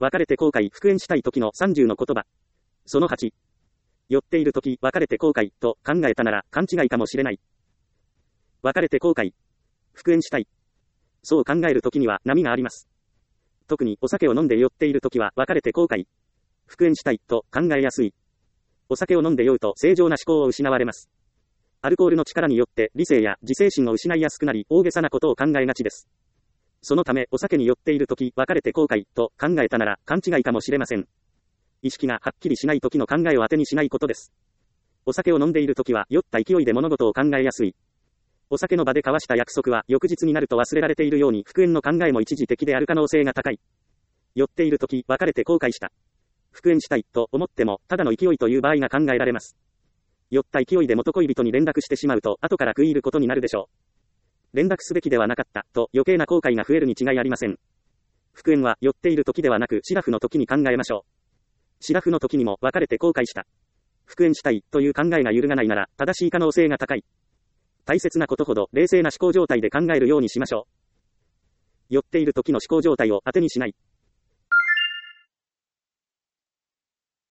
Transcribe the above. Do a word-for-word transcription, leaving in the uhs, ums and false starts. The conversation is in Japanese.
別れて後悔、復縁したい時のさんじゅうの言葉。そのはち。酔っている時、別れて後悔、と考えたなら勘違いかもしれない。別れて後悔。復縁したい。そう考える時には波があります。特にお酒を飲んで酔っている時は別れて後悔。復縁したい、と考えやすい。お酒を飲んで酔うと正常な思考を失われます。アルコールの力によって理性や自制心を失いやすくなり、大げさなことを考えがちです。そのため、お酒に酔っている時、別れて後悔、と考えたなら勘違いかもしれません。意識がはっきりしない時の考えを当てにしないことです。お酒を飲んでいる時は酔った勢いで物事を考えやすい。お酒の場で交わした約束は翌日になると忘れられているように、復縁の考えも一時的である可能性が高い。酔っている時、別れて後悔した。復縁したい、と思っても、ただの勢いという場合が考えられます。酔った勢いで元恋人に連絡してしまうと、後から食い入ることになるでしょう。連絡すべきではなかった、と余計な後悔が増えるに違いありません。復縁は酔っている時ではなく、シラフの時に考えましょう。シラフの時にも別れて後悔した。復縁したい、という考えが揺るがないなら、正しい可能性が高い。大切なことほど、冷静な思考状態で考えるようにしましょう。酔っている時の思考状態を当てにしない。